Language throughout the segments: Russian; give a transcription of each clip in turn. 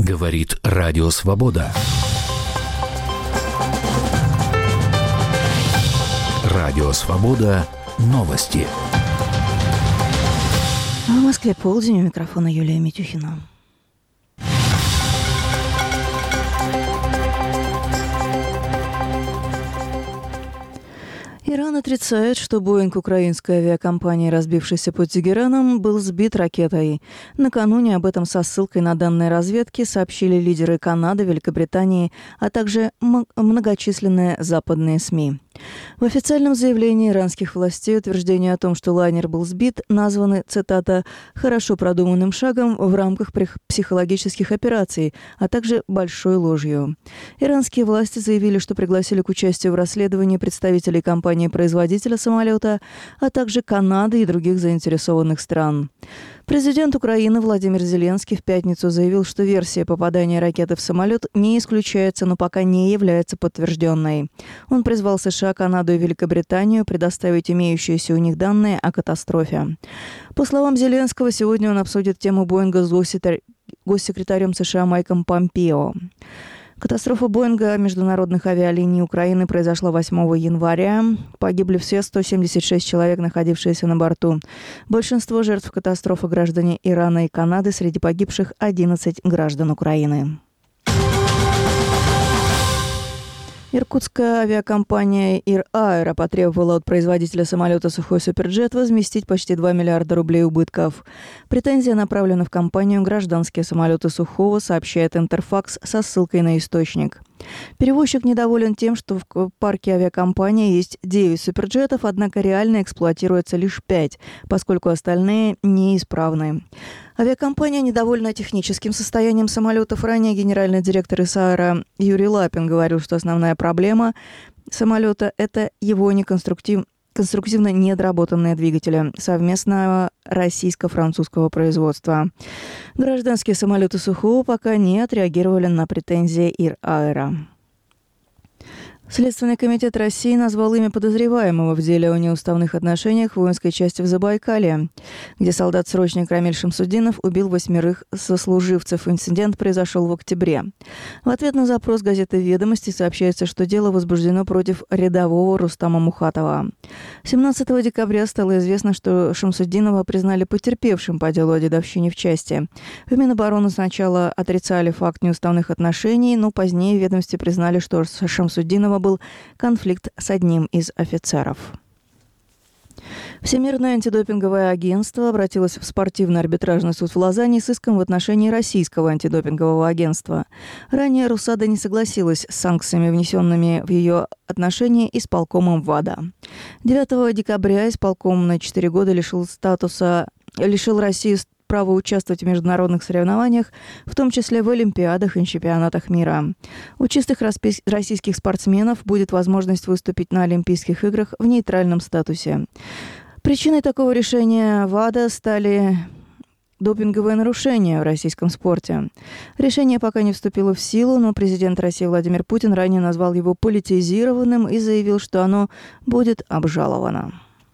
Говорит Радио Свобода. Радио Свобода. Новости. В Москве полдень, у микрофона Юлия Митюхина. Иран отрицает, что Боинг украинской авиакомпании, разбившийся под Тегераном, был сбит ракетой. Накануне об этом со ссылкой на данные разведки сообщили лидеры Канады, Великобритании, а также многочисленные западные СМИ. В официальном заявлении иранских властей утверждение о том, что лайнер был сбит, названы, цитата, «хорошо продуманным шагом в рамках психологических операций, а также большой ложью». Иранские власти заявили, что пригласили к участию в расследовании представителей компании-производителя самолета, а также Канады и других заинтересованных стран. Президент Украины Владимир Зеленский в пятницу заявил, что версия попадания ракеты в самолет не исключается, но пока не является подтвержденной. Он призвал США, Канаду и Великобританию предоставить имеющиеся у них данные о катастрофе. По словам Зеленского, сегодня он обсудит тему Боинга с госсекретарем США Майком Помпео. Катастрофа Боинга международных авиалиний Украины произошла 8 января. Погибли все 176 человек, находившиеся на борту. Большинство жертв катастрофы – граждане Ирана и Канады, среди погибших 11 граждан Украины. Иркутская авиакомпания «Ир Аэро» потребовала от производителя самолета «Сухой Суперджет» возместить почти 2 миллиарда рублей убытков. Претензия направлена в компанию «Гражданские самолеты Сухого», сообщает Интерфакс со ссылкой на источник. Перевозчик недоволен тем, что в парке авиакомпании есть 9 суперджетов, однако реально эксплуатируется лишь 5, поскольку остальные неисправны. Авиакомпания недовольна техническим состоянием самолетов. Ранее генеральный директор ИС «Аэро» Юрий Лапин говорил, что основная проблема самолета – это его конструктивно недоработанные двигатели совместного российско-французского производства. Гражданские самолеты Сухого пока не отреагировали на претензии «Ир Аэро». Следственный комитет России назвал имя подозреваемого в деле о неуставных отношениях в воинской части в Забайкалье, где солдат-срочник Рамиль Шамсудинов убил 8 сослуживцев. Инцидент произошел в октябре. В ответ на запрос газеты «Ведомости» сообщается, что дело возбуждено против рядового Рустама Мухатова. 17 декабря стало известно, что Шамсудинова признали потерпевшим по делу о дедовщине в части. В Минобороны сначала отрицали факт неуставных отношений, но позднее в ведомстве признали, что Шамсудинова был конфликт с одним из офицеров. Всемирное антидопинговое агентство обратилось в спортивный арбитражный суд в Лозанне с иском в отношении российского антидопингового агентства. Ранее Русада не согласилась с санкциями, внесенными в ее отношении исполкомом ВАДА. 9 декабря исполком на 4 года лишил Россию право участвовать в международных соревнованиях, в том числе в Олимпиадах и чемпионатах мира. У чистых российских спортсменов будет возможность выступить на Олимпийских играх в нейтральном статусе. Причиной такого решения ВАДА стали допинговые нарушения в российском спорте. Решение пока не вступило в силу, но президент России Владимир Путин ранее назвал его политизированным и заявил, что оно будет обжаловано.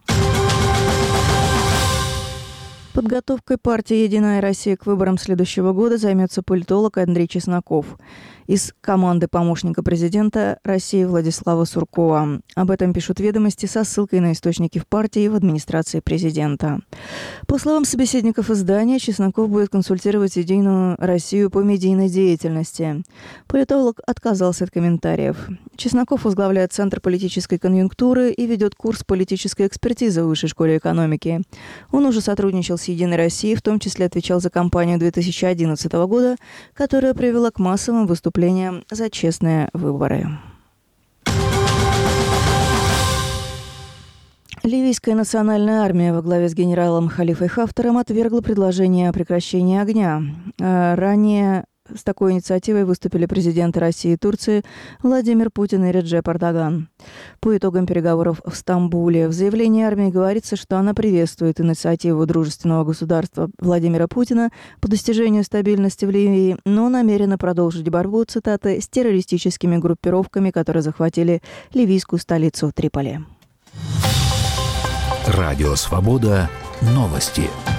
Подготовкой партии «Единая Россия» к выборам следующего года займется политолог Андрей Чесноков из команды помощника президента России Владислава Суркова. Об этом пишут «Ведомости» со ссылкой на источники в партии и в администрации президента. По словам собеседников издания, Чесноков будет консультировать «Единую Россию» по медийной деятельности. Политолог отказался от комментариев. Чесноков возглавляет Центр политической конъюнктуры и ведет курс политической экспертизы в Высшей школе экономики. Он уже сотрудничал с «Единой Россией», в том числе отвечал за кампанию 2011 года, которая привела к массовым выступлениям за честные выборы. Ливийская национальная армия во главе с генералом Халифой Хафтаром отвергла предложение о прекращении огня. Ранее с такой инициативой выступили президенты России и Турции Владимир Путин и Реджеп Эрдоган. По итогам переговоров в Стамбуле в заявлении армии говорится, что она приветствует инициативу дружественного государства Владимира Путина по достижению стабильности в Ливии, но намерена продолжить борьбу, цитаты, с террористическими группировками, которые захватили ливийскую столицу Триполи. Радио Свобода. Новости.